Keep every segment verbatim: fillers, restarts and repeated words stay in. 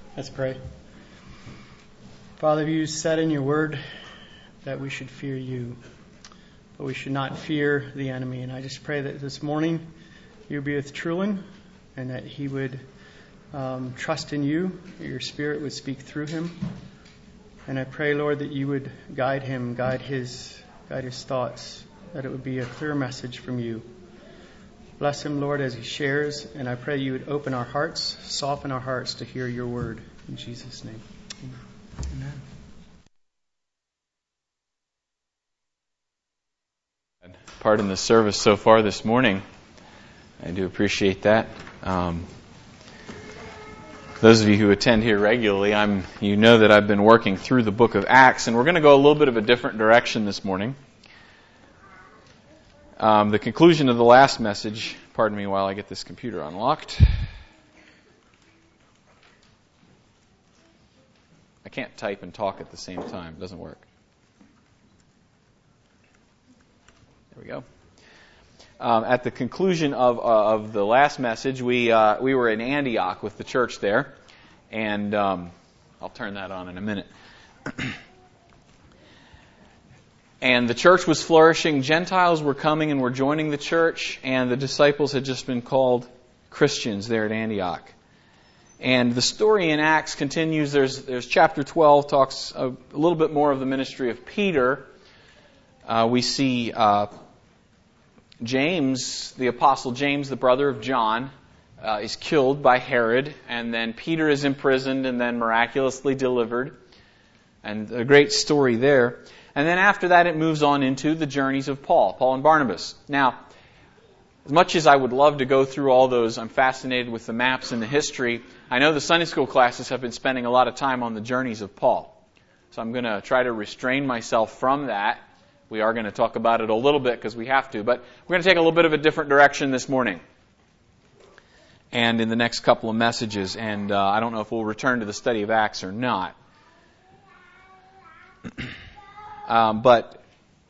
Let's pray. Father, you said in your word that we should fear you, but we should not fear the enemy. And I just pray that this morning you would be with Trulin and that he would um, trust in you, that your Spirit would speak through him. And I pray, Lord, that you would guide him, guide his, guide his thoughts, that it would be a clear message from you. Bless him, Lord, as he shares, and I pray you would open our hearts, soften our hearts to hear your word. In Jesus' name, amen. Part in the service so far this morning. I do appreciate that. Um, those of you who attend here regularly, I'm you know that I've been working through the book of Acts, and we're going to go a little bit of a different direction this morning. Um, the conclusion of the last message, pardon me while I get this computer unlocked. I can't type and talk at the same time. It doesn't work. There we go. Um, at the conclusion of uh, of the last message, we uh, we were in Antioch with the church there, and um, I'll turn that on in a minute. And the church was flourishing. Gentiles were coming and were joining the church, and the disciples had just been called Christians there at Antioch. And the story in Acts continues. There's there's chapter twelve talks a, a little bit more of the ministry of Peter. Uh, we see uh, James, the apostle James, the brother of John, uh, is killed by Herod, and then Peter is imprisoned and then miraculously delivered. And a great story there. And then after that, it moves on into the journeys of Paul, Paul and Barnabas. Now, as much as I would love to go through all those, I'm fascinated with the maps and the history. I know the Sunday school classes have been spending a lot of time on the journeys of Paul. So I'm going to try to restrain myself from that. We are going to talk about it a little bit because we have to. But we're going to take a little bit of a different direction this morning. And in the next couple of messages. And uh, I don't know if we'll return to the study of Acts or not. Um, but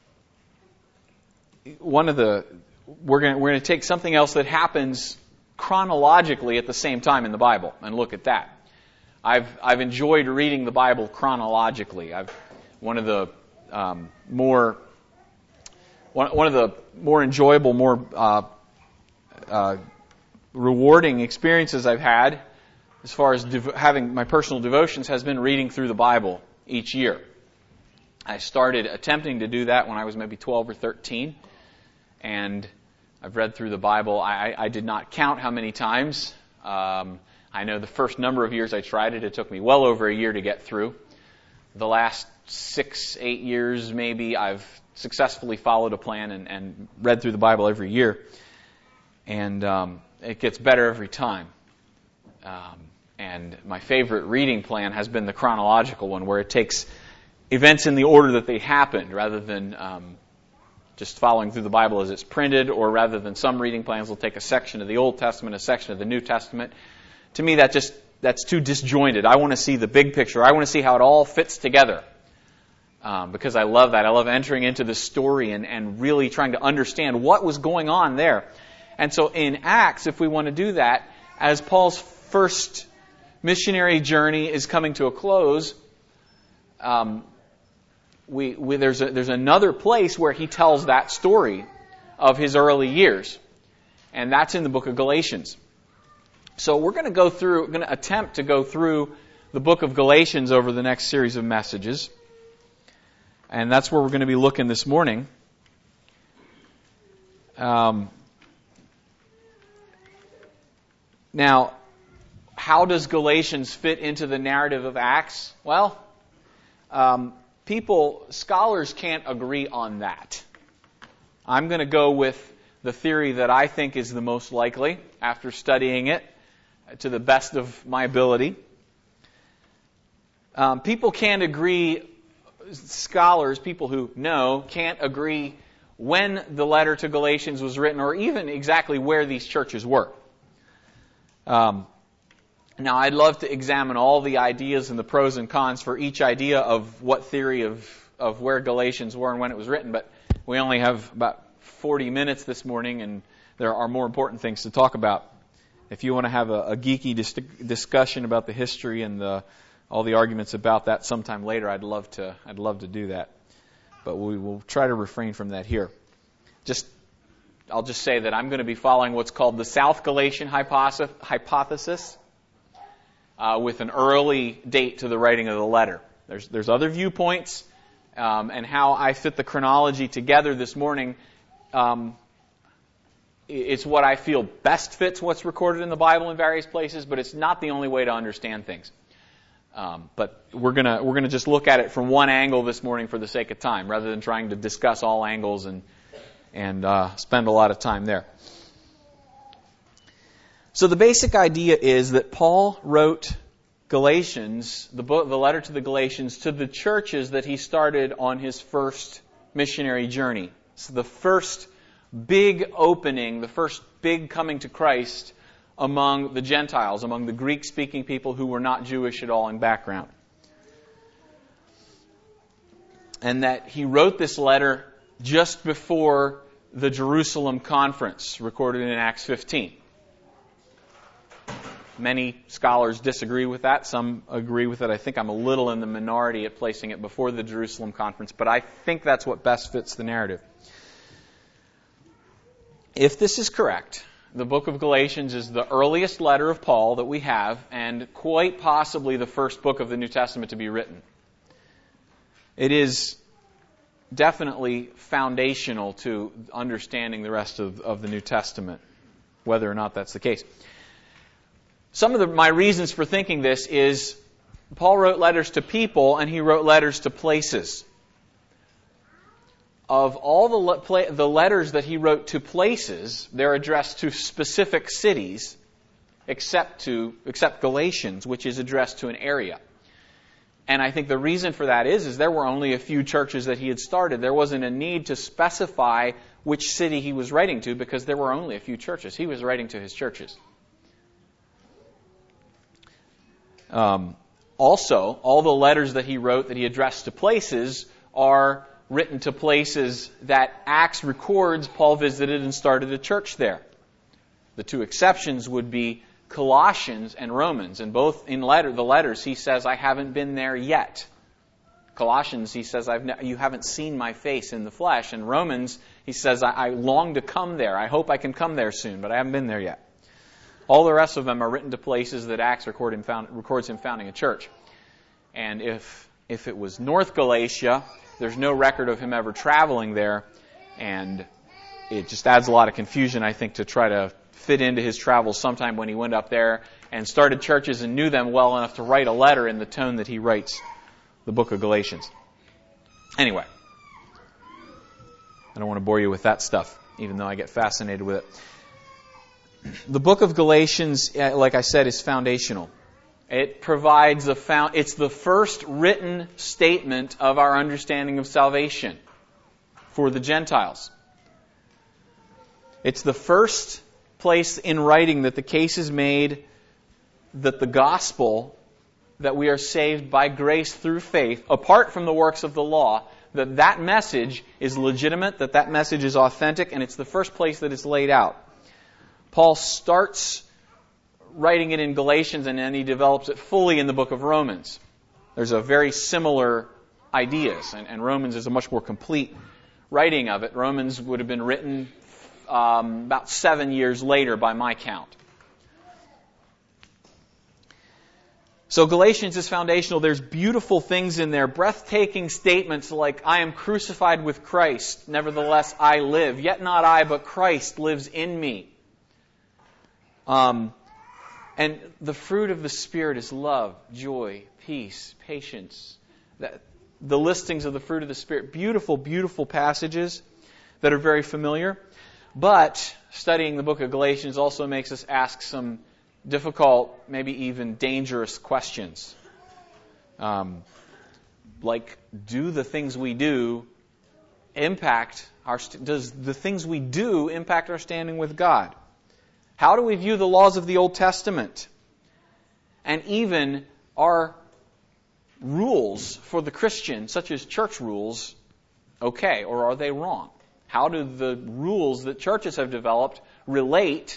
one of the we're going we're going to take something else that happens chronologically at the same time in the Bible and look at that. I've I've enjoyed reading the Bible chronologically. I've one of the um, more one one of the more enjoyable, more uh, uh, rewarding experiences I've had as far as dev- having my personal devotions has been reading through the Bible each year. I started attempting to do that when I was maybe twelve or thirteen, and I've read through the Bible. I, I did not count how many times. Um, I know the first number of years I tried it, it took me well over a year to get through. The last six, eight years maybe, I've successfully followed a plan and, and read through the Bible every year, and um, it gets better every time. Um, and my favorite reading plan has been the chronological one, where it takes events in the order that they happened, rather than um, just following through the Bible as it's printed, or rather than some reading plans will take a section of the Old Testament, a section of the New Testament. To me, that just that's too disjointed. I want to see the big picture. I want to see how it all fits together, um, because I love that. I love entering into the story and, and really trying to understand what was going on there. And so in Acts, if we want to do that, as Paul's first missionary journey is coming to a close, um, We, we, there's, a, there's another place where he tells that story of his early years. And that's in the book of Galatians. So we're going to go through, going to attempt to go through the book of Galatians over the next series of messages. And that's where we're going to be looking this morning. Um, now, how does Galatians fit into the narrative of Acts? Well, um, People, scholars can't agree on that. I'm going to go with the theory that I think is the most likely after studying it to the best of my ability. Um, people can't agree, scholars, people who know, can't agree when the letter to Galatians was written or even exactly where these churches were. Um, Now, I'd love to examine all the ideas and the pros and cons for each idea of what theory of, of where Galatians were and when it was written, but we only have about forty minutes this morning, and there are more important things to talk about If you want to have a, a geeky dis- discussion about the history and the, all the arguments about that sometime later, I'd love to. I'd love to do that, but we will try to refrain from that here. Just, I'll just say that I'm going to be following what's called the South Galatian hypothesis, uh, with an early date to the writing of the letter. There's there's other viewpoints, um, and how I fit the chronology together this morning. Um, It's what I feel best fits what's recorded in the Bible in various places, but it's not the only way to understand things. Um, but we're gonna we're gonna just look at it from one angle this morning for the sake of time, rather than trying to discuss all angles and and uh, spend a lot of time there. So the basic idea is that Paul wrote Galatians, the book, the letter to the Galatians, to the churches that he started on his first missionary journey. So the first big opening, the first big coming to Christ among the Gentiles, among the Greek-speaking people who were not Jewish at all in background. And that he wrote this letter just before the Jerusalem conference, recorded in Acts fifteen. Many scholars disagree with that. Some agree with it. I think I'm a little in the minority at placing it before the Jerusalem conference, but I think that's what best fits the narrative. If this is correct, the book of Galatians is the earliest letter of Paul that we have, and quite possibly the first book of the New Testament to be written. It is definitely foundational to understanding the rest of, of the New Testament, whether or not that's the case. Some of the, my reasons for thinking this is Paul wrote letters to people and he wrote letters to places. Of all the, le- the letters that he wrote to places, they're addressed to specific cities, except to except Galatians, which is addressed to an area. And I think the reason for that is, is there were only a few churches that he had started. There wasn't a need to specify which city he was writing to, because there were only a few churches. He was writing to his churches. Um, also, all the letters that he wrote that he addressed to places are written to places that Acts records Paul visited and started a church there. The two exceptions would be Colossians and Romans. And both in letter, the letters, he says, I haven't been there yet. Colossians, he says, I've ne- you haven't seen my face in the flesh. And Romans, he says, I-, I long to come there. I hope I can come there soon, but I haven't been there yet. All the rest of them are written to places that Acts record him found, records him founding a church. And if if it was North Galatia, there's no record of him ever traveling there, and it just adds a lot of confusion, I think, to try to fit into his travels sometime when he went up there and started churches and knew them well enough to write a letter in the tone that he writes the book of Galatians. Anyway, I don't want to bore you with that stuff, even though I get fascinated with it. The book of Galatians, like I said, is foundational. It provides a found, it's the first written statement of our understanding of salvation for the Gentiles. It's the first place in writing that the case is made that the gospel, that we are saved by grace through faith, apart from the works of the law, that that message is legitimate, that that message is authentic, and it's the first place that it's laid out. Paul starts writing it in Galatians, and then he develops it fully in the book of Romans. There's a very similar ideas, and, and Romans is a much more complete writing of it. Romans would have been written um, about seven years later by my count. So Galatians is foundational. There's beautiful things in there, breathtaking statements like, I am crucified with Christ, nevertheless I live. Yet not I, but Christ lives in me. Um, and the fruit of the Spirit is love, joy, peace, patience. That, the listings of the fruit of the Spirit, beautiful, beautiful passages that are very familiar. But studying the book of Galatians also makes us ask some difficult, maybe even dangerous questions. Um, like, do the things we do impact our, does the things we do impact our standing with God? How do we view the laws of the Old Testament? And even are rules for the Christian, such as church rules, okay, or are they wrong? How do the rules that churches have developed relate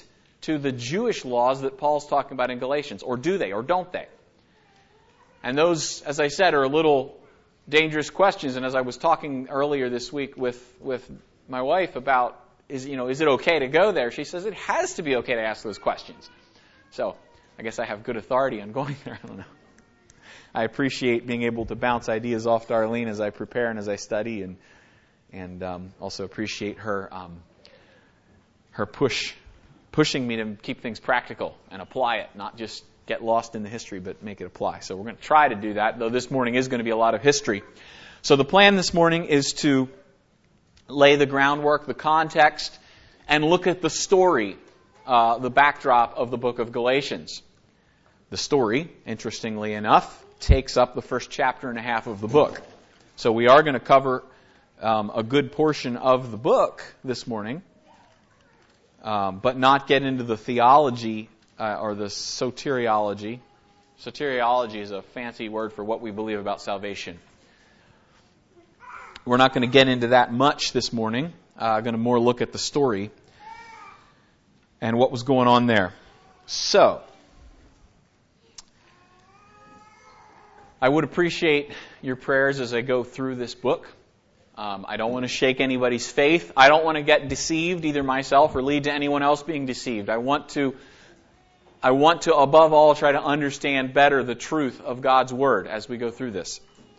to the Jewish laws that Paul's talking about in Galatians? Or do they, or don't they? And those, as I said, are a little dangerous questions. And as I was talking earlier this week with, with my wife about, is, you know, is it okay to go there? She says it has to be okay to ask those questions. So I guess I have good authority on going there. I don't know. I appreciate being able to bounce ideas off Darlene as I prepare and as I study, and and um, also appreciate her um, her push pushing me to keep things practical and apply it, not just get lost in the history, but make it apply. So we're going to try to do that, though this morning is going to be a lot of history. So the plan this morning is to lay the groundwork, the context, and look at the story, uh, the backdrop of the book of Galatians. The story, interestingly enough, takes up the first chapter and a half of the book. So we are going to cover um, a good portion of the book this morning, um, but not get into the theology uh, or the soteriology. Soteriology is a fancy word for what we believe about salvation. We're not going to get into that much this morning. I'm uh, going to more look at the story and what was going on there. So, I would appreciate your prayers as I go through this book. Um, I don't want to shake anybody's faith. I don't want to get deceived, either myself or lead to anyone else being deceived. I want to, I want to, above all, try to understand better the truth of God's Word as we go through this.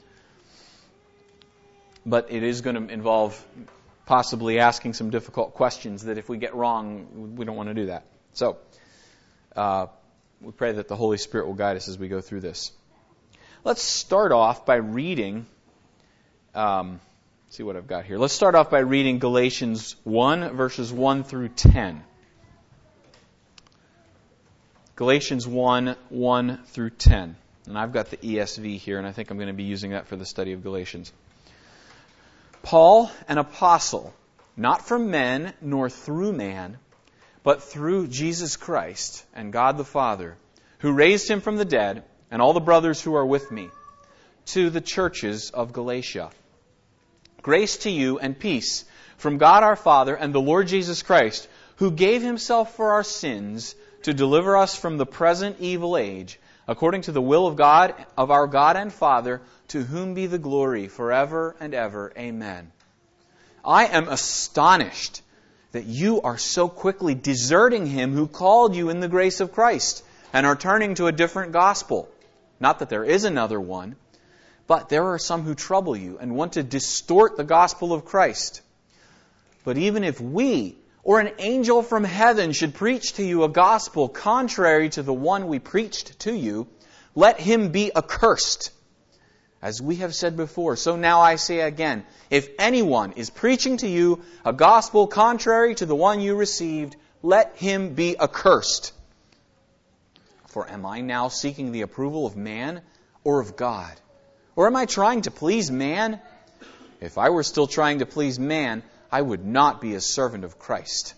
But it is going to involve possibly asking some difficult questions that if we get wrong, we don't want to do that. So, uh, we pray that the Holy Spirit will guide us as we go through this. Let's start off by reading, um, see what I've got here. Let's start off by reading Galatians one, verses one through ten. Galatians one, one through ten. And I've got the E S V here, and I think I'm going to be using that for the study of Galatians. Paul, an apostle, not from men nor through man, but through Jesus Christ and God the Father, who raised him from the dead, and all the brothers who are with me, to the churches of Galatia. Grace to you and peace from God our Father and the Lord Jesus Christ, who gave himself for our sins to deliver us from the present evil age, according to the will of God, of our God and Father, to whom be the glory forever and ever. Amen. I am astonished that you are so quickly deserting him who called you in the grace of Christ, and are turning to a different gospel. Not that there is another one, but there are some who trouble you and want to distort the gospel of Christ. But even if we or an angel from heaven should preach to you a gospel contrary to the one we preached to you, let him be accursed. As we have said before, so now I say again, if anyone is preaching to you a gospel contrary to the one you received, let him be accursed. For am I now seeking the approval of man or of God? Or am I trying to please man? If I were still trying to please man, I would not be a servant of Christ.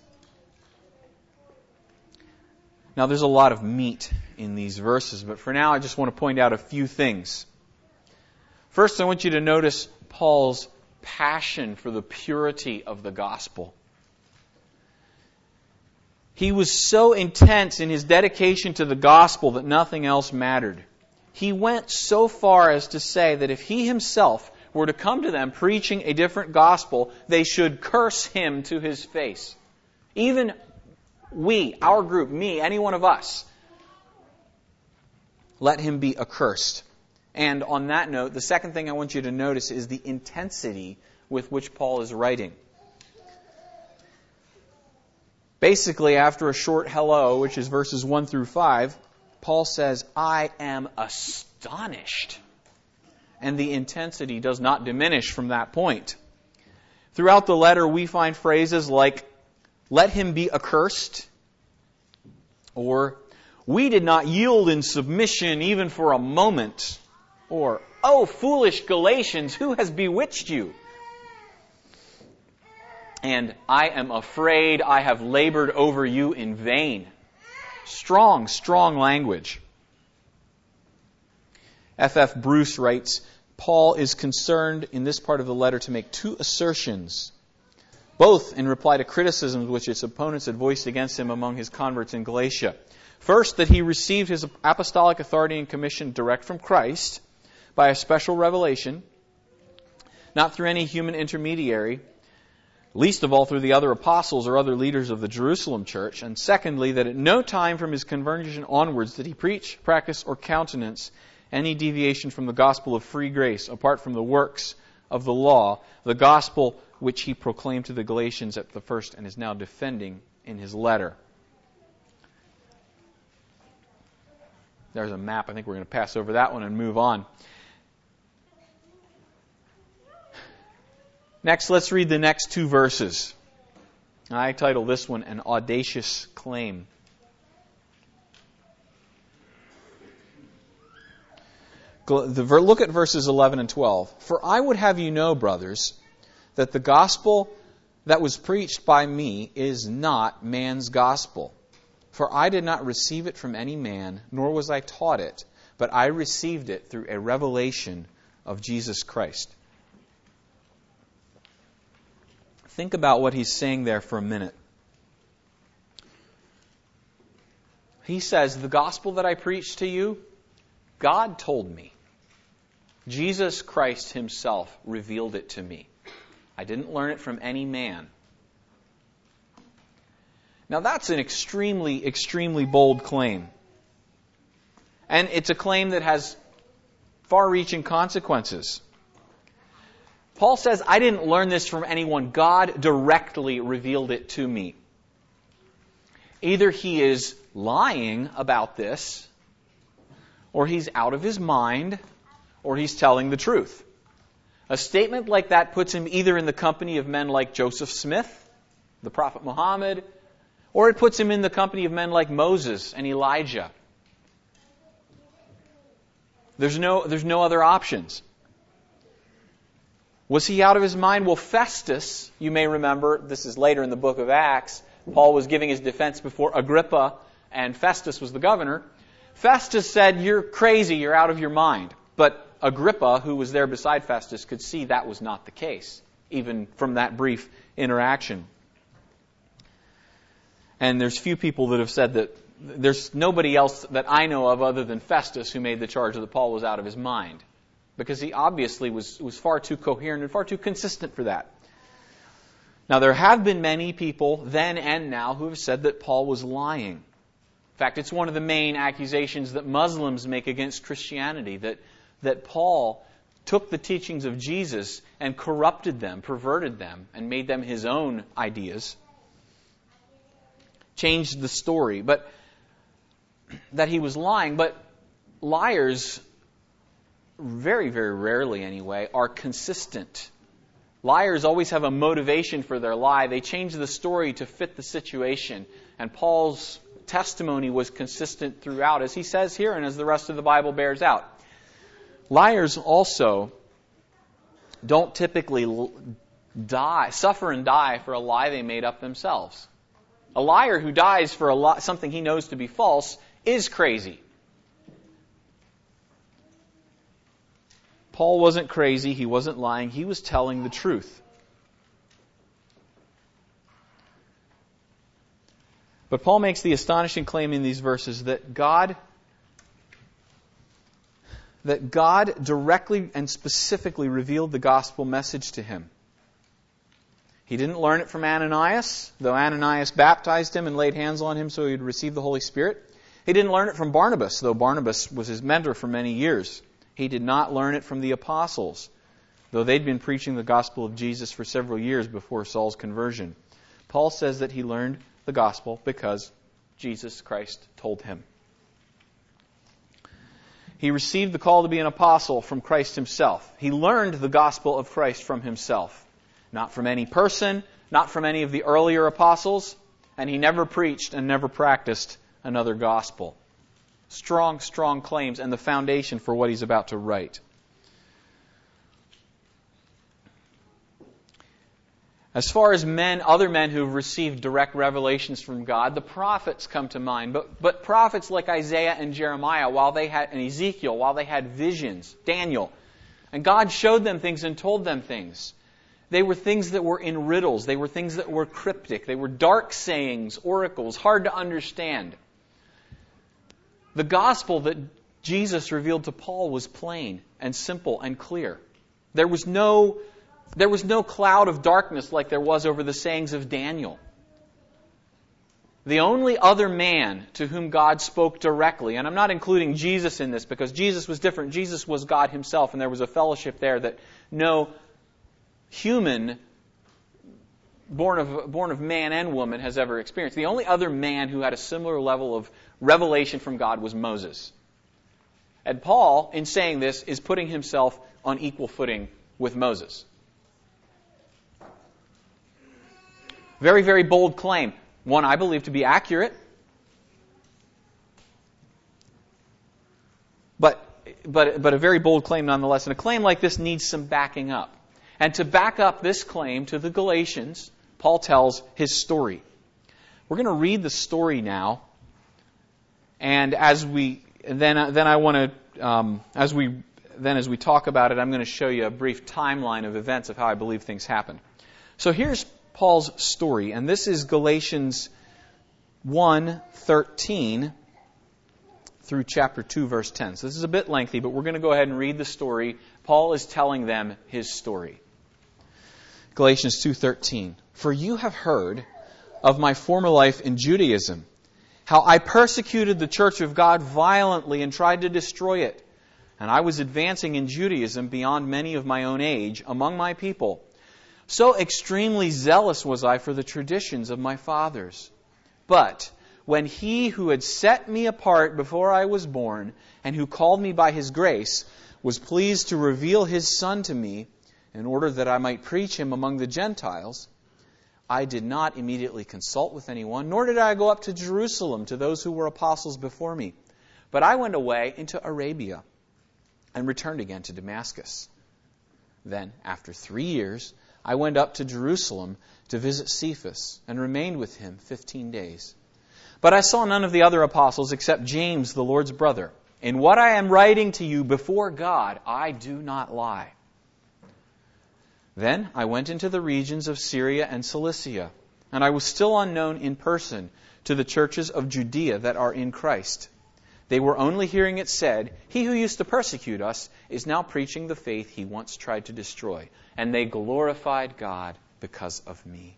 Now there's a lot of meat in these verses, but for now I just want to point out a few things. First, I want you to notice Paul's passion for the purity of the gospel. He was so intense in his dedication to the gospel that nothing else mattered. He went so far as to say that if he himself were to come to them preaching a different gospel, they should curse him to his face. Even we, our group, me, any one of us, let him be accursed. And on that note, the second thing I want you to notice is the intensity with which Paul is writing. Basically, after a short hello, which is verses one through five, Paul says, I am astonished. And the intensity does not diminish from that point. Throughout the letter, we find phrases like, let him be accursed, or we did not yield in submission even for a moment, or, oh, foolish Galatians, who has bewitched you? And I am afraid I have labored over you in vain. Strong, strong language. F F Bruce writes, Paul is concerned in this part of the letter to make two assertions both in reply to criticisms which his opponents had voiced against him among his converts in Galatia. First, that he received his apostolic authority and commission direct from Christ by a special revelation, not through any human intermediary, least of all through the other apostles or other leaders of the Jerusalem church. And secondly, that at no time from his conversion onwards did he preach, practice, or countenance any deviation from the gospel of free grace, apart from the works of the law, the gospel which he proclaimed to the Galatians at the first and is now defending in his letter. There's a map. I think we're going to pass over that one and move on. Next, let's read the next two verses. I title this one An Audacious Claim. Look at verses eleven and twelve. For I would have you know, brothers, that the gospel that was preached by me is not man's gospel. For I did not receive it from any man, nor was I taught it, but I received it through a revelation of Jesus Christ. Think about what he's saying there for a minute. He says, the gospel that I preached to you, God told me. Jesus Christ himself revealed it to me. I didn't learn it from any man. Now that's an extremely, extremely bold claim. And it's a claim that has far-reaching consequences. Paul says, I didn't learn this from anyone. God directly revealed it to me. Either he is lying about this, or he's out of his mind, or he's telling the truth. A statement like that puts him either in the company of men like Joseph Smith, the Prophet Muhammad, or it puts him in the company of men like Moses and Elijah. There's no, there's no other options. Was he out of his mind? Well, Festus, you may remember, this is later in the book of Acts, Paul was giving his defense before Agrippa, and Festus was the governor. Festus said, you're crazy, you're out of your mind. But Agrippa, who was there beside Festus, could see that was not the case, even from that brief interaction. And there's few people that have said that, there's nobody else that I know of other than Festus who made the charge that Paul was out of his mind. Because he obviously was, was far too coherent and far too consistent for that. Now, there have been many people then and now who have said that Paul was lying. In fact, it's one of the main accusations that Muslims make against Christianity, that, that Paul took the teachings of Jesus and corrupted them, perverted them, and made them his own ideas. Changed the story, but that he was lying. But liars, very, very rarely anyway, are consistent. Liars always have a motivation for their lie. They change the story to fit the situation. And Paul's testimony was consistent throughout, as he says here and as the rest of the Bible bears out. Liars also don't typically die, suffer and die for a lie they made up themselves. A liar who dies for a lie, something he knows to be false is crazy. Paul wasn't crazy, he wasn't lying, he was telling the truth. But Paul makes the astonishing claim in these verses that God that God directly and specifically revealed the gospel message to him. He didn't learn it from Ananias, though Ananias baptized him and laid hands on him so he would receive the Holy Spirit. He didn't learn it from Barnabas, though Barnabas was his mentor for many years. He did not learn it from the apostles, though they'd been preaching the gospel of Jesus for several years before Saul's conversion. Paul says that he learned the gospel because Jesus Christ told him. He received the call to be an apostle from Christ himself. He learned the gospel of Christ from himself. Not from any person, not from any of the earlier apostles, and he never preached and never practiced another gospel. Strong, strong claims and the foundation for what he's about to write. As far as men, other men who've received direct revelations from God, the prophets come to mind. But, but prophets like Isaiah and Jeremiah, while they had, and Ezekiel, while they had visions, Daniel, and God showed them things and told them things. They were things that were in riddles. They were things that were cryptic. They were dark sayings, oracles, hard to understand. The gospel that Jesus revealed to Paul was plain and simple and clear. There was no, there was no cloud of darkness like there was over the sayings of Daniel. The only other man to whom God spoke directly, and I'm not including Jesus in this because Jesus was different. Jesus was God himself, and there was a fellowship there that no human born of, born of man and woman has ever experienced. The only other man who had a similar level of revelation from God was Moses. And Paul, in saying this, is putting himself on equal footing with Moses. Very, very bold claim. One I believe to be accurate. But, but, but a very bold claim nonetheless. And a claim like this needs some backing up. And to back up this claim to the Galatians, Paul tells his story. We're going to read the story now. And as we then then I want to um, as we then as we talk about it, I'm going to show you a brief timeline of events of how I believe things happened. So here's Paul's story, and this is Galatians one thirteen through chapter two, verse ten. So this is a bit lengthy, but we're going to go ahead and read the story. Paul is telling them his story. Galatians two thirteen. For you have heard of my former life in Judaism, how I persecuted the church of God violently and tried to destroy it. And I was advancing in Judaism beyond many of my own age among my people. So extremely zealous was I for the traditions of my fathers. But when He who had set me apart before I was born, and who called me by His grace, was pleased to reveal His Son to me, in order that I might preach Him among the Gentiles, I did not immediately consult with anyone, nor did I go up to Jerusalem to those who were apostles before me. But I went away into Arabia, and returned again to Damascus. Then, after three years, I went up to Jerusalem to visit Cephas, and remained with him fifteen days. But I saw none of the other apostles except James, the Lord's brother. In what I am writing to you before God, I do not lie. Then I went into the regions of Syria and Cilicia, and I was still unknown in person to the churches of Judea that are in Christ. They were only hearing it said, He who used to persecute us is now preaching the faith he once tried to destroy. And they glorified God because of me.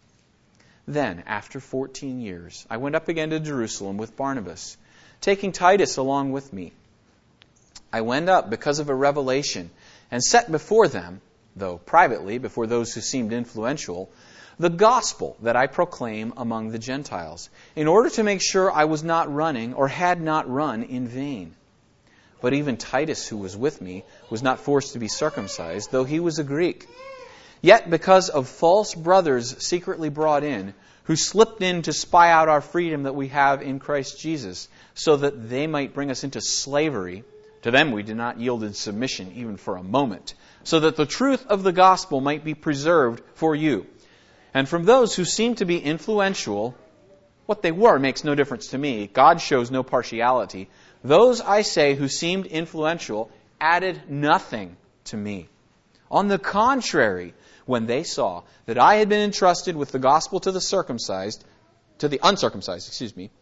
Then, after fourteen years, I went up again to Jerusalem with Barnabas, taking Titus along with me. I went up because of a revelation, and set before them, though privately, before those who seemed influential, the gospel that I proclaim among the Gentiles, in order to make sure I was not running or had not run in vain. But even Titus, who was with me, was not forced to be circumcised, though he was a Greek. Yet because of false brothers secretly brought in, who slipped in to spy out our freedom that we have in Christ Jesus, so that they might bring us into slavery, to them we did not yield in submission even for a moment, so that the truth of the gospel might be preserved for you. And from those who seemed to be influential, what they were makes no difference to me. God shows no partiality. Those, I say, who seemed influential added nothing to me. On the contrary, when they saw that I had been entrusted with the gospel to the circumcised, to the uncircumcised, excuse me,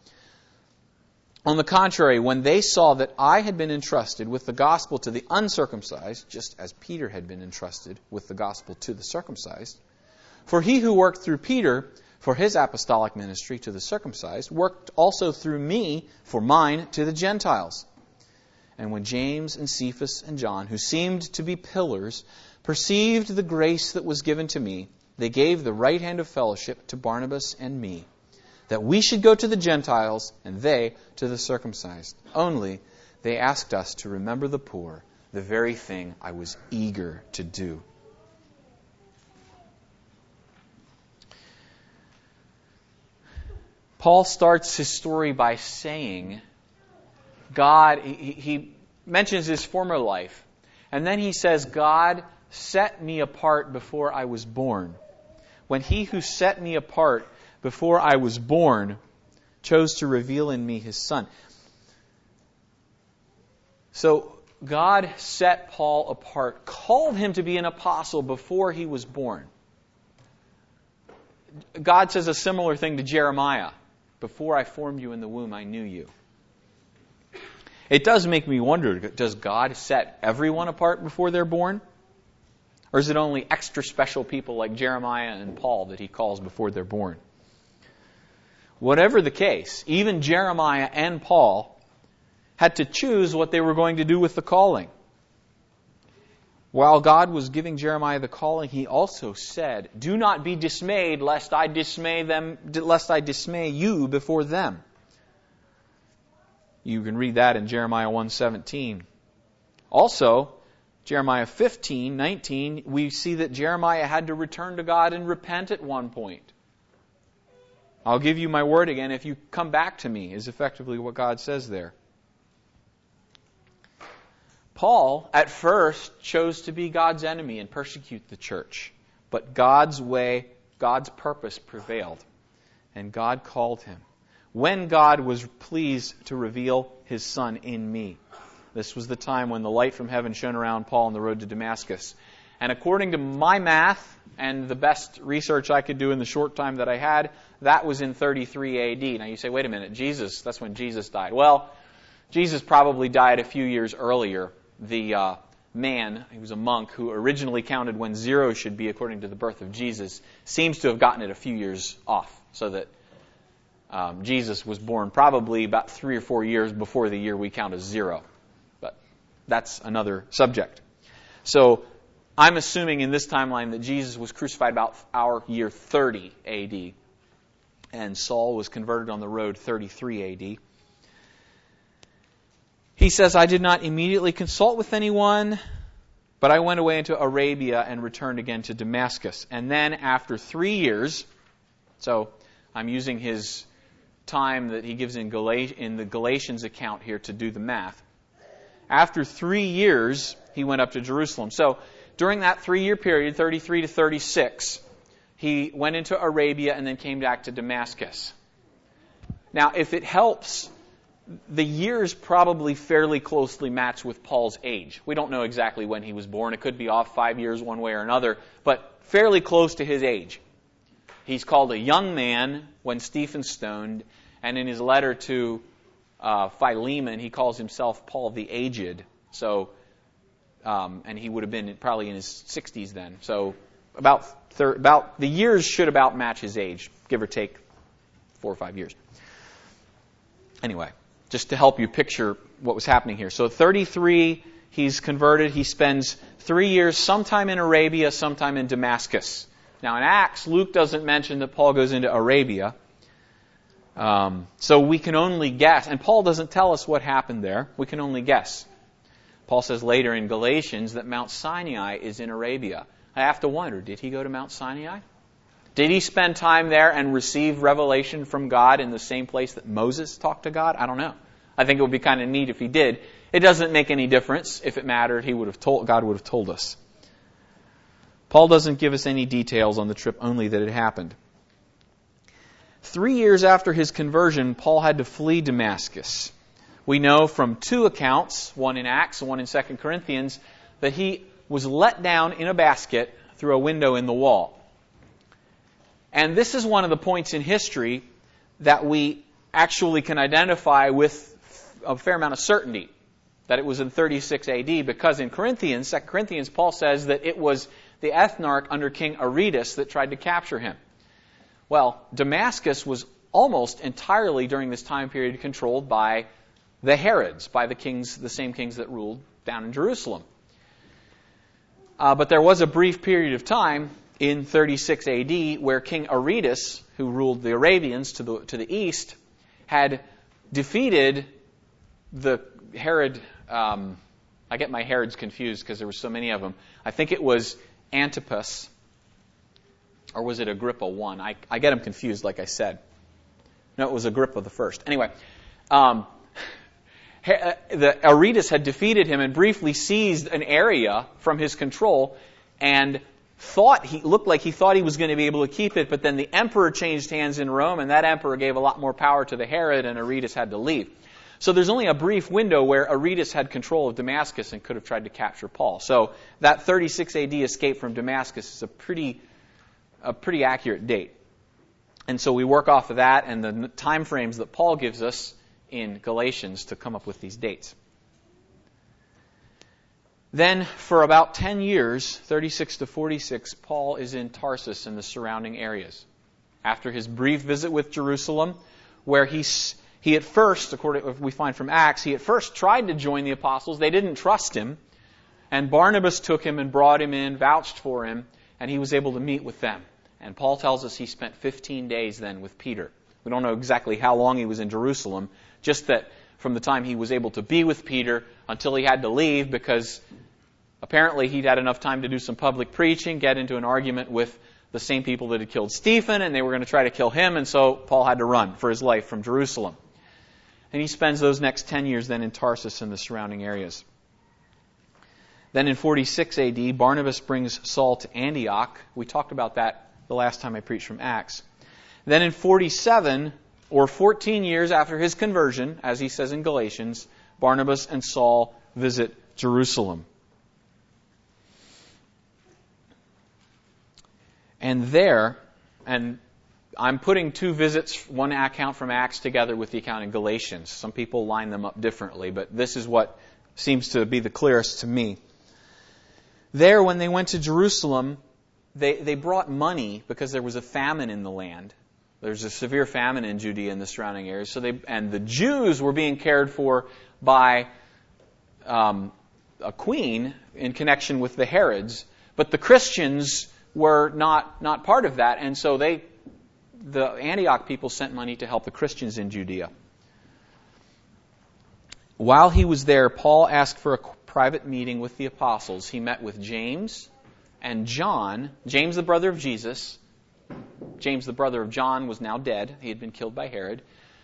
on the contrary, when they saw that I had been entrusted with the gospel to the uncircumcised, just as Peter had been entrusted with the gospel to the circumcised, for he who worked through Peter for his apostolic ministry to the circumcised worked also through me for mine to the Gentiles. And when James and Cephas and John, who seemed to be pillars, perceived the grace that was given to me, they gave the right hand of fellowship to Barnabas and me, that we should go to the Gentiles and they to the circumcised. Only they asked us to remember the poor, the very thing I was eager to do. Paul starts his story by saying, God, he, he mentions his former life, and then he says, God set me apart before I was born. When He who set me apart before I was born chose to reveal in me His Son. So God set Paul apart, called him to be an apostle before he was born. God says a similar thing to Jeremiah. Before I formed you in the womb, I knew you. It does make me wonder, does God set everyone apart before they're born? Or is it only extra special people like Jeremiah and Paul that he calls before they're born? Whatever the case, even Jeremiah and Paul had to choose what they were going to do with the calling. While God was giving Jeremiah the calling, he also said, "Do not be dismayed, lest I dismay them, lest I dismay you before them." You can read that in Jeremiah one seventeen. Also, Jeremiah fifteen nineteen, we see that Jeremiah had to return to God and repent at one point. I'll give you my word again if you come back to me, is effectively what God says there. Paul, at first, chose to be God's enemy and persecute the church. But God's way, God's purpose prevailed. And God called him. When God was pleased to reveal His Son in me. This was the time when the light from heaven shone around Paul on the road to Damascus. And according to my math and the best research I could do in the short time that I had, that was in thirty-three A D. Now you say, wait a minute, Jesus, that's when Jesus died. Well, Jesus probably died a few years earlier. The uh, man, he was a monk, who originally counted when zero should be according to the birth of Jesus, seems to have gotten it a few years off, so that um, Jesus was born probably about three or four years before the year we count as zero. But that's another subject. So I'm assuming in this timeline that Jesus was crucified about our year thirty A D, and Saul was converted on the road thirty-three A D. He says, I did not immediately consult with anyone, but I went away into Arabia and returned again to Damascus. And then after three years, so I'm using his time that he gives in, Galat- in the Galatians account here to do the math. After three years, he went up to Jerusalem. So during that three-year period, thirty-three to thirty-six, he went into Arabia and then came back to Damascus. Now, if it helps, the years probably fairly closely match with Paul's age. We don't know exactly when he was born. It could be off five years one way or another, but fairly close to his age. He's called a young man when Stephen stoned, and in his letter to uh, Philemon, he calls himself Paul the Aged. So, um, and he would have been probably in his sixties then. So, about thir- about the years should about match his age, give or take four or five years. Anyway, just to help you picture what was happening here. So thirty-three, he's converted. He spends three years, sometime in Arabia, sometime in Damascus. Now in Acts, Luke doesn't mention that Paul goes into Arabia. Um, so we can only guess. And Paul doesn't tell us what happened there. We can only guess. Paul says later in Galatians that Mount Sinai is in Arabia. I have to wonder, did he go to Mount Sinai? Did he spend time there and receive revelation from God in the same place that Moses talked to God? I don't know. I think it would be kind of neat if he did. It doesn't make any difference. If it mattered, he would have told, God would have told us. Paul doesn't give us any details on the trip, only that it happened. Three years after his conversion, Paul had to flee Damascus. We know from two accounts, one in Acts and one in Second Corinthians, that he was let down in a basket through a window in the wall. And this is one of the points in history that we actually can identify with a fair amount of certainty, that it was in thirty-six A D, because in Corinthians, Second Corinthians, Paul says that it was the ethnarch under King Aretas that tried to capture him. Well, Damascus was almost entirely during this time period controlled by the Herods, by the kings, the same kings that ruled down in Jerusalem. Uh, but there was a brief period of time in thirty-six A D where King Aretas, who ruled the Arabians to the to the east, had defeated the Herod. Um, I get my Herods confused because there were so many of them. I think it was Antipas, or was it Agrippa one? I, I get them confused, like I said. No, it was Agrippa the first. Anyway, um, the Aretas had defeated him and briefly seized an area from his control, and thought he looked like he thought he was going to be able to keep it, but then the emperor changed hands in Rome, and that emperor gave a lot more power to the Herod, and Aretas had to leave. So there's only a brief window where Aretas had control of Damascus and could have tried to capture Paul. So that thirty-six A D escape from Damascus is a pretty, a pretty accurate date. And so we work off of that and the time frames that Paul gives us in Galatians to come up with these dates. Then, for about ten years, thirty-six to forty-six, Paul is in Tarsus and the surrounding areas. After his brief visit with Jerusalem, where he, he at first, according to what we find from Acts, he at first tried to join the apostles. They didn't trust him. And Barnabas took him and brought him in, vouched for him, and he was able to meet with them. And Paul tells us he spent fifteen days then with Peter. We don't know exactly how long he was in Jerusalem, just that from the time he was able to be with Peter until he had to leave, because apparently he'd had enough time to do some public preaching, get into an argument with the same people that had killed Stephen, and they were going to try to kill him, and so Paul had to run for his life from Jerusalem. And he spends those next ten years then in Tarsus and the surrounding areas. Then in forty-six A D, Barnabas brings Saul to Antioch. We talked about that the last time I preached from Acts. Then in forty-seven, or fourteen years after his conversion, as he says in Galatians, Barnabas and Saul visit Jerusalem. And there, and I'm putting two visits, one account from Acts together with the account in Galatians. Some people line them up differently, but this is what seems to be the clearest to me. There, when they went to Jerusalem, they, they brought money because there was a famine in the land. There's a severe famine in Judea and the surrounding areas. So they, and the Jews were being cared for by um, a queen in connection with the Herods, but the Christians were not, not part of that, and so they, the Antioch people sent money to help the Christians in Judea. While he was there, Paul asked for a private meeting with the apostles. He met with James and John, James the brother of Jesus. James the brother of John was now dead. He had been killed by Herod.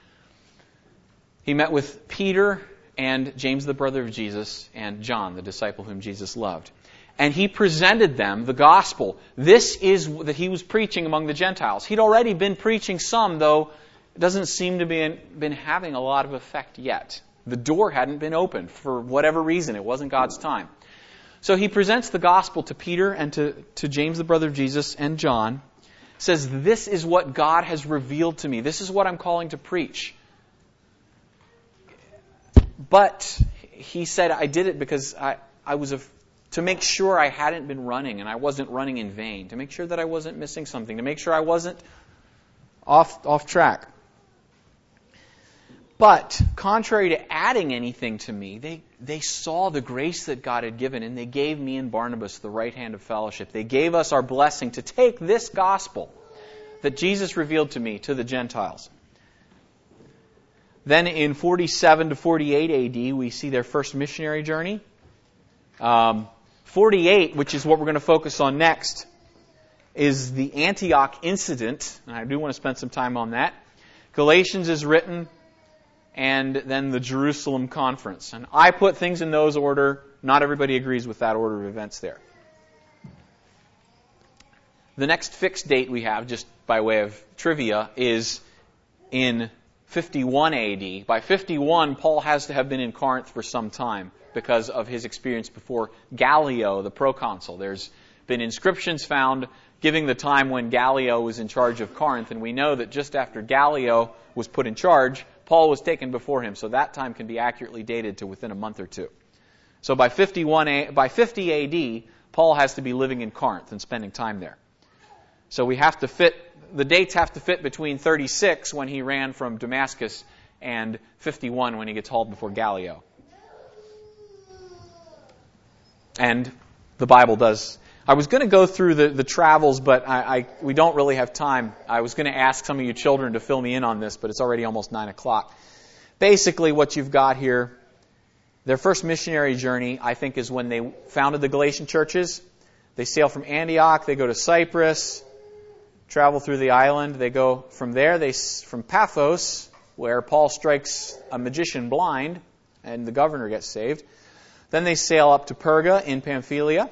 He met with Peter and James the brother of Jesus and John, the disciple whom Jesus loved. And he presented them the gospel. This is that he was preaching among the Gentiles. He'd already been preaching some, though it doesn't seem to be been having a lot of effect yet. The door hadn't been opened for whatever reason. It wasn't God's time. So he presents the gospel to Peter and to, to James, the brother of Jesus, and John. Says, this is what God has revealed to me. This is what I'm calling to preach. But he said, I did it because I, I was a... to make sure I hadn't been running and I wasn't running in vain, to make sure that I wasn't missing something, to make sure I wasn't off, off track. But, contrary to adding anything to me, they, they saw the grace that God had given, and they gave me and Barnabas the right hand of fellowship. They gave us our blessing to take this gospel that Jesus revealed to me to the Gentiles. Then in forty-seven to forty-eight A D, we see their first missionary journey. Um, forty-eight, which is what we're going to focus on next, is the Antioch incident, and I do want to spend some time on that. Galatians is written, and then the Jerusalem conference. And I put things in those order. Not everybody agrees with that order of events there. The next fixed date we have, just by way of trivia, is in fifty-one A D. By fifty-one, Paul has to have been in Corinth for some time because of his experience before Gallio, the proconsul. There's been inscriptions found giving the time when Gallio was in charge of Corinth, and we know that just after Gallio was put in charge, Paul was taken before him, so that time can be accurately dated to within a month or two. So by fifty-one, by fifty A D, Paul has to be living in Corinth and spending time there. So we have to fit, the dates have to fit between thirty-six, when he ran from Damascus, and fifty-one, when he gets hauled before Gallio. And the Bible does. I was going to go through the, the travels, but I, I we don't really have time. I was going to ask some of you children to fill me in on this, but it's already almost nine o'clock. Basically, what you've got here, their first missionary journey, I think, is when they founded the Galatian churches. They sail from Antioch, they go to Cyprus, travel through the island. They go from there, they from Paphos, where Paul strikes a magician blind, and the governor gets saved. Then they sail up to Perga in Pamphylia,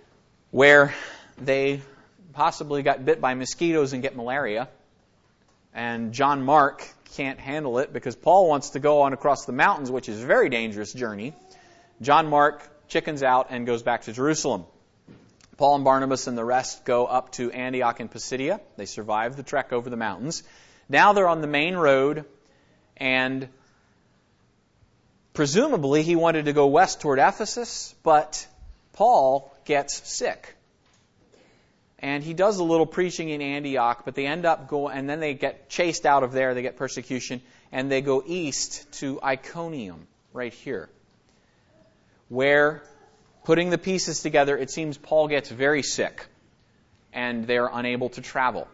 where they possibly got bit by mosquitoes and get malaria. And John Mark can't handle it because Paul wants to go on across the mountains, which is a very dangerous journey. John Mark chickens out and goes back to Jerusalem. Paul and Barnabas and the rest go up to Antioch in Pisidia. They survive the trek over the mountains. Now they're on the main road, and presumably he wanted to go west toward Ephesus, but Paul gets sick. And he does a little preaching in Antioch, but they end up going, and then they get chased out of there, they get persecution, and they go east to Iconium, right here, where, putting the pieces together, it seems Paul gets very sick, and they're unable to travel.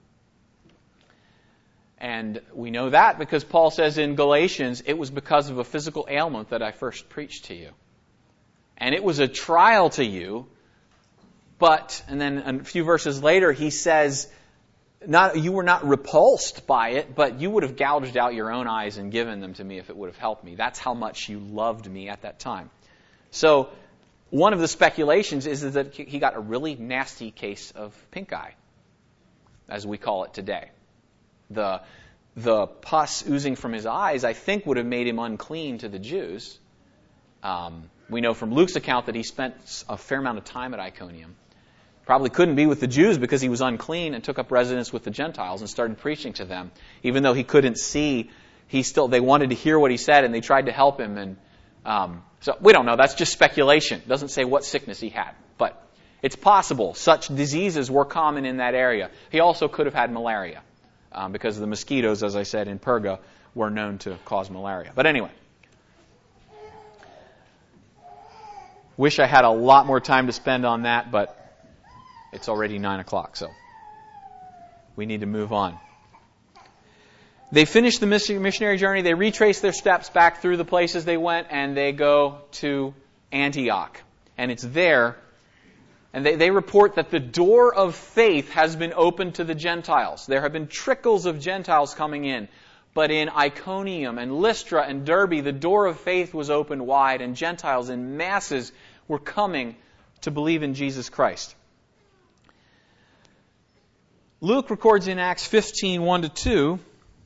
And we know that because Paul says in Galatians, it was because of a physical ailment that I first preached to you. And it was a trial to you. But, and then a few verses later, he says, not, you were not repulsed by it, but you would have gouged out your own eyes and given them to me if it would have helped me. That's how much you loved me at that time. So, one of the speculations is that he got a really nasty case of pink eye, as we call it today. The, the pus oozing from his eyes, I think, would have made him unclean to the Jews. Um, we know from Luke's account that he spent a fair amount of time at Iconium. Probably couldn't be with the Jews because he was unclean and took up residence with the Gentiles and started preaching to them. Even though he couldn't see, he still they wanted to hear what he said and they tried to help him. And um, so we don't know. That's just speculation. It doesn't say what sickness he had. But it's possible. Such diseases were common in that area. He also could have had malaria um, because the mosquitoes, as I said, in Perga were known to cause malaria. But anyway. Wish I had a lot more time to spend on that, but it's already nine o'clock, so we need to move on. They finish the missionary journey. They retrace their steps back through the places they went, and they go to Antioch. And it's there, and they, they report that the door of faith has been opened to the Gentiles. There have been trickles of Gentiles coming in. But in Iconium and Lystra and Derbe, the door of faith was opened wide, and Gentiles in masses were coming to believe in Jesus Christ. Luke records in Acts fifteen, one to two.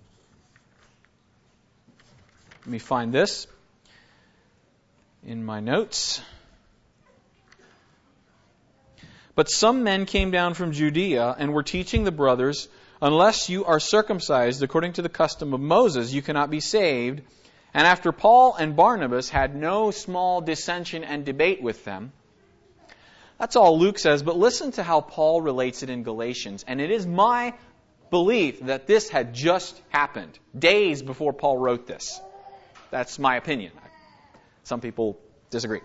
Let me find this in my notes. But some men came down from Judea and were teaching the brothers, unless you are circumcised according to the custom of Moses, you cannot be saved. And after Paul and Barnabas had no small dissension and debate with them, that's all Luke says, but listen to how Paul relates it in Galatians. And it is my belief that this had just happened, days before Paul wrote this. That's my opinion. Some people disagree.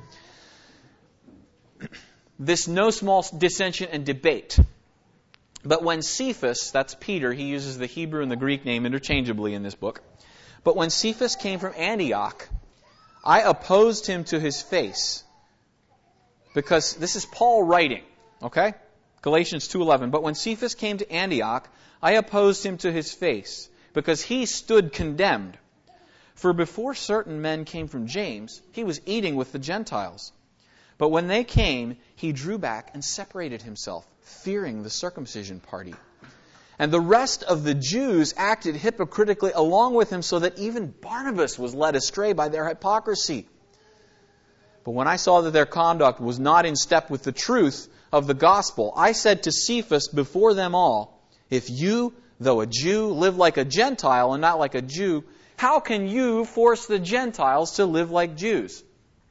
This no small dissension and debate. But when Cephas, that's Peter, he uses the Hebrew and the Greek name interchangeably in this book. But when Cephas came from Antioch, I opposed him to his face. Because this is Paul writing, okay? Galatians two eleven. But when Cephas came to Antioch, I opposed him to his face, because he stood condemned. For before certain men came from James, he was eating with the Gentiles. But when they came, he drew back and separated himself, fearing the circumcision party. And the rest of the Jews acted hypocritically along with him, so that even Barnabas was led astray by their hypocrisy. But when I saw that their conduct was not in step with the truth of the gospel, I said to Cephas before them all, if you, though a Jew, live like a Gentile and not like a Jew, how can you force the Gentiles to live like Jews?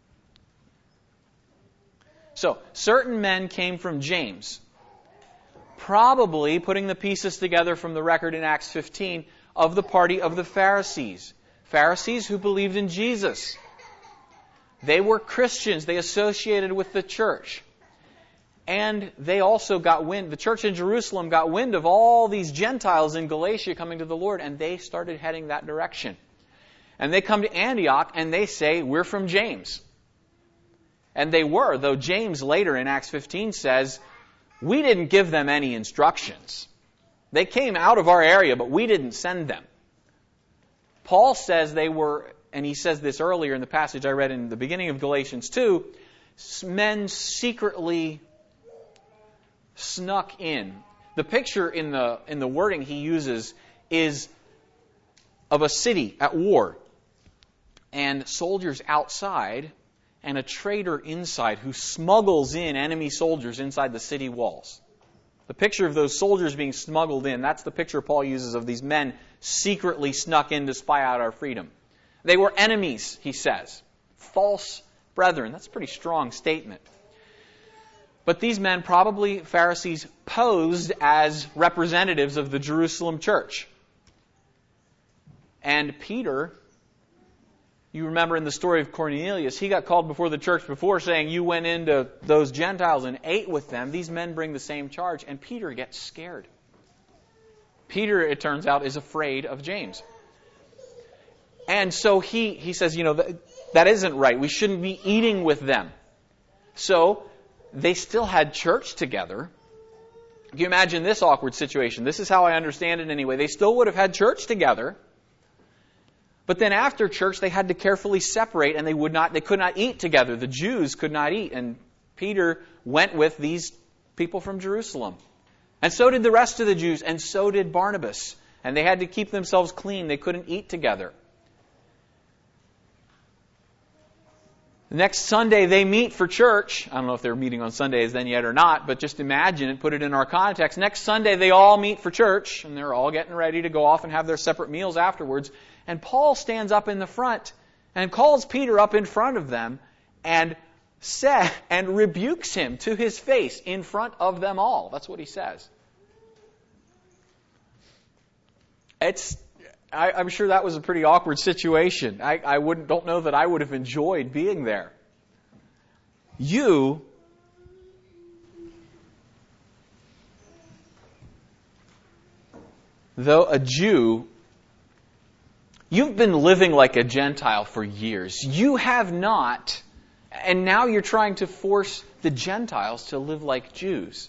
So, certain men came from James, probably putting the pieces together from the record in Acts fifteen of the party of the Pharisees. Pharisees who believed in Jesus. They were Christians. They associated with the church. And they also got wind, the church in Jerusalem got wind of all these Gentiles in Galatia coming to the Lord, and they started heading that direction. And they come to Antioch and they say, we're from James. And they were, though James later in Acts fifteen says, we didn't give them any instructions. They came out of our area, but we didn't send them. Paul says they were, and he says this earlier in the passage I read in the beginning of Galatians two, men secretly snuck in. The picture in the in the wording he uses is of a city at war, and soldiers outside, and a traitor inside who smuggles in enemy soldiers inside the city walls. The picture of those soldiers being smuggled in, that's the picture Paul uses of these men secretly snuck in to spy out our freedom. They were enemies, he says. False brethren. That's a pretty strong statement. But these men, probably Pharisees, posed as representatives of the Jerusalem church. And Peter, you remember in the story of Cornelius, he got called before the church before saying, you went into those Gentiles and ate with them. These men bring the same charge. And Peter gets scared. Peter, it turns out, is afraid of James. And so he, he says, you know, that, that isn't right. We shouldn't be eating with them. So they still had church together. Can you imagine this awkward situation? This is how I understand it anyway. They still would have had church together. But then after church, they had to carefully separate, and they would not, they could not eat together. The Jews could not eat. And Peter went with these people from Jerusalem. And so did the rest of the Jews, and so did Barnabas. And they had to keep themselves clean. They couldn't eat together. Next Sunday, they meet for church. I don't know if they're meeting on Sundays then yet or not, but just imagine and put it in our context. Next Sunday, they all meet for church, and they're all getting ready to go off and have their separate meals afterwards. And Paul stands up in the front and calls Peter up in front of them and says, and rebukes him to his face in front of them all. That's what he says. It's I, I'm sure that was a pretty awkward situation. I, I wouldn't, don't know that I would have enjoyed being there. You, though a Jew, you've been living like a Gentile for years. You have not, and now you're trying to force the Gentiles to live like Jews.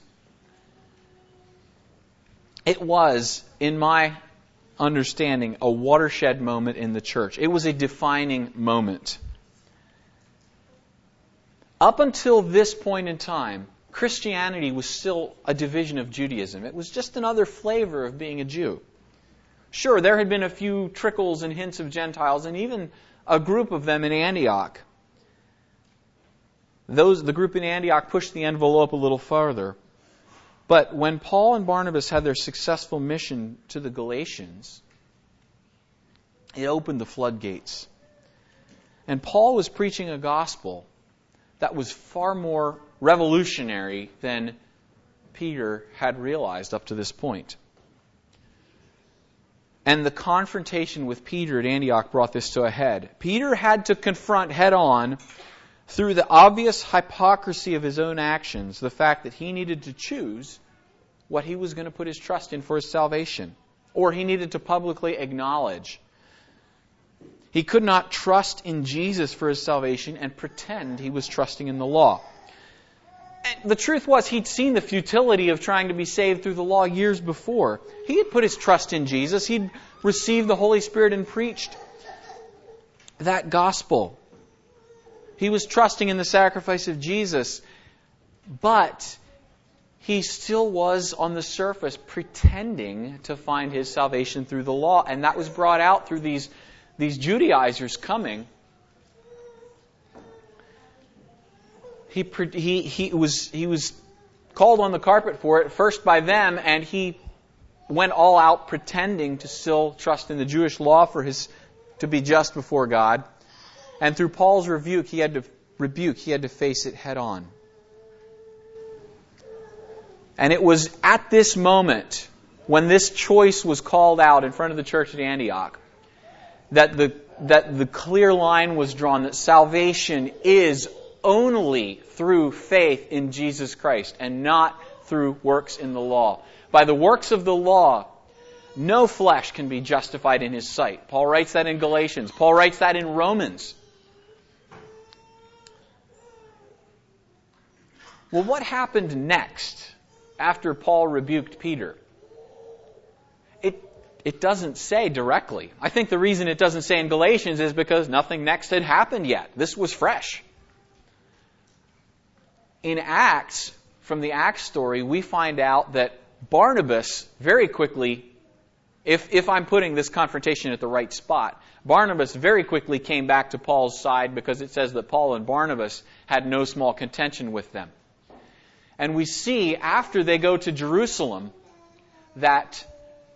It was, in my understanding, a watershed moment in the church. It was a defining moment. Up until this point in time, Christianity was still a division of Judaism. It was just another flavor of being a Jew. Sure, there had been a few trickles and hints of Gentiles, and even a group of them in Antioch. Those, the group in Antioch pushed the envelope a little farther. But when Paul and Barnabas had their successful mission to the Galatians, it opened the floodgates. And Paul was preaching a gospel that was far more revolutionary than Peter had realized up to this point. And the confrontation with Peter at Antioch brought this to a head. Peter had to confront head on, through the obvious hypocrisy of his own actions, the fact that he needed to choose what he was going to put his trust in for his salvation. Or he needed to publicly acknowledge. He could not trust in Jesus for his salvation and pretend he was trusting in the law. And the truth was, he'd seen the futility of trying to be saved through the law years before. He had put his trust in Jesus. He'd received the Holy Spirit and preached that gospel. He was trusting in the sacrifice of Jesus, but he still was on the surface pretending to find his salvation through the law. And that was brought out through these, these Judaizers coming. He, he, he, was, he was called on the carpet for it, first by them, and he went all out pretending to still trust in the Jewish law for his to be just before God. And through Paul's rebuke, he had to rebuke, he had to face it head on. And it was at this moment, when this choice was called out in front of the church at Antioch, that the that the clear line was drawn that salvation is only through faith in Jesus Christ and not through works in the law. By the works of the law, no flesh can be justified in his sight. Paul writes that in Galatians. Paul writes that in Romans. Well, what happened next after Paul rebuked Peter? It, it doesn't say directly. I think the reason it doesn't say in Galatians is because nothing next had happened yet. This was fresh. In Acts, from the Acts story, we find out that Barnabas very quickly If, if I'm putting this confrontation at the right spot, Barnabas very quickly came back to Paul's side because it says that Paul and Barnabas had no small contention with them. And we see after they go to Jerusalem that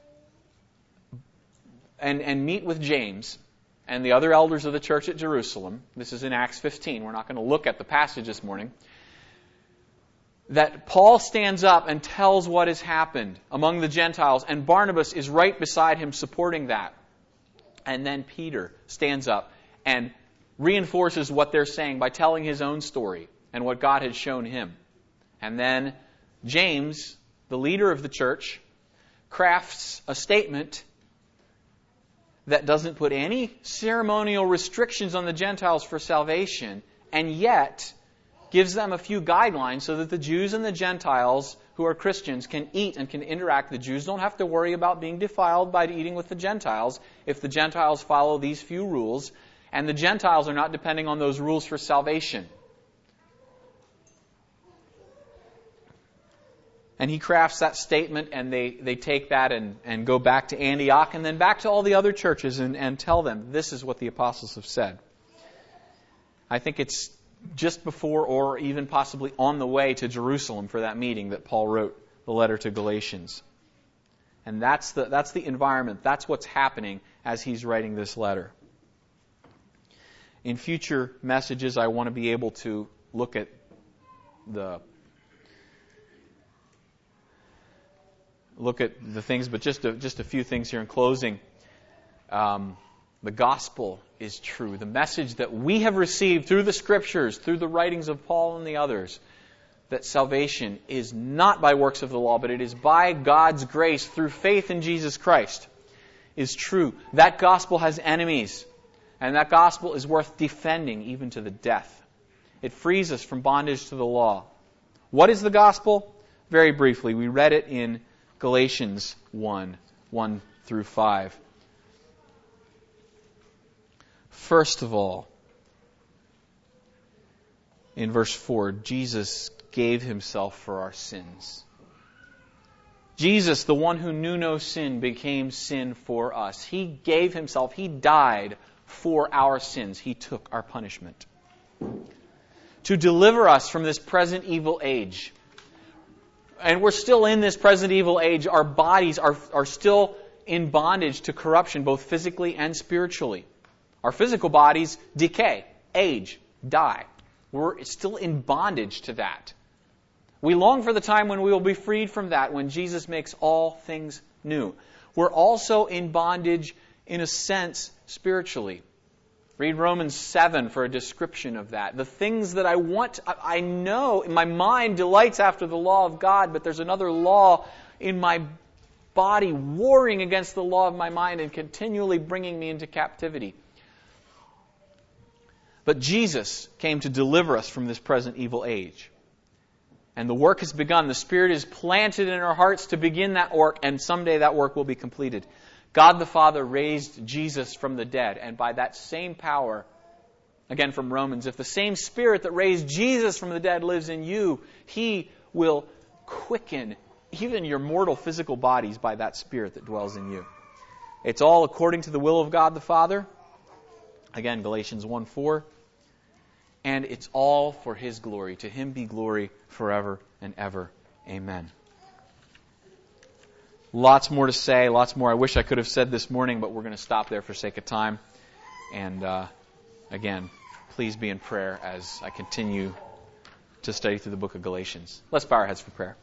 and, and meet with James and the other elders of the church at Jerusalem. This is in Acts fifteen. We're not going to look at the passage this morning. That Paul stands up and tells what has happened among the Gentiles, and Barnabas is right beside him supporting that. And then Peter stands up and reinforces what they're saying by telling his own story and what God had shown him. And then James, the leader of the church, crafts a statement that doesn't put any ceremonial restrictions on the Gentiles for salvation, and yet gives them a few guidelines so that the Jews and the Gentiles who are Christians can eat and can interact. The Jews don't have to worry about being defiled by eating with the Gentiles if the Gentiles follow these few rules, and the Gentiles are not depending on those rules for salvation. And he crafts that statement, and they, they take that and, and go back to Antioch and then back to all the other churches and, and tell them, this is what the apostles have said. I think it's just before or even possibly on the way to Jerusalem for that meeting that Paul wrote the letter to Galatians. And that's the, that's the environment. That's what's happening as he's writing this letter. In future messages, I want to be able to look at the look at the things, but just a, just a few things here in closing. Um, the gospel is true. The message that we have received through the Scriptures, through the writings of Paul and the others, that salvation is not by works of the law, but it is by God's grace through faith in Jesus Christ, is true. That gospel has enemies, and that gospel is worth defending even to the death. It frees us from bondage to the law. What is the gospel? Very briefly, we read it in Galatians one, one through five. First of all, in verse four, Jesus gave himself for our sins. Jesus, the one who knew no sin, became sin for us. He gave himself. He died for our sins. He took our punishment to deliver us from this present evil age. And we're still in this present evil age. Our bodies are, are still in bondage to corruption, both physically and spiritually. Our physical bodies decay, age, die. We're still in bondage to that. We long for the time when we will be freed from that, when Jesus makes all things new. We're also in bondage, in a sense, spiritually. Read Romans seven for a description of that. The things that I want, I know, my mind delights after the law of God, but there's another law in my body warring against the law of my mind and continually bringing me into captivity. But Jesus came to deliver us from this present evil age. And the work has begun. The Spirit is planted in our hearts to begin that work, and someday that work will be completed. God the Father raised Jesus from the dead, and by that same power, again from Romans, if the same Spirit that raised Jesus from the dead lives in you, He will quicken even your mortal physical bodies by that Spirit that dwells in you. It's all according to the will of God the Father. Again, Galatians one four. And it's all for His glory. To Him be glory forever and ever. Amen. Lots more to say, lots more I wish I could have said this morning, but we're going to stop there for sake of time. And uh, again, please be in prayer as I continue to study through the book of Galatians. Let's bow our heads for prayer.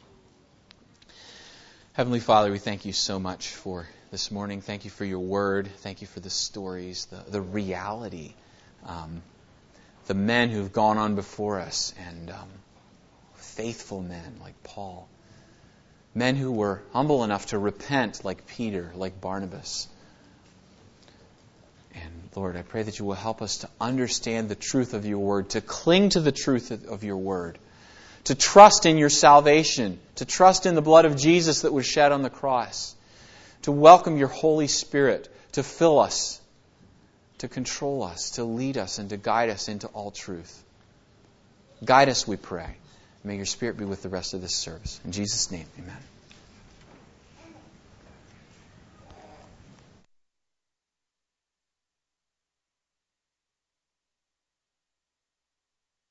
Heavenly Father, we thank you so much for this morning. Thank you for your word. Thank you for the stories, the, the reality, um, the men who've gone on before us, and um, faithful men like Paul. Men who were humble enough to repent like Peter, like Barnabas. And Lord, I pray that you will help us to understand the truth of your word, to cling to the truth of your word, to trust in your salvation, to trust in the blood of Jesus that was shed on the cross, to welcome your Holy Spirit to fill us, to control us, to lead us, and to guide us into all truth. Guide us, we pray. May your Spirit be with the rest of this service. In Jesus' name, amen.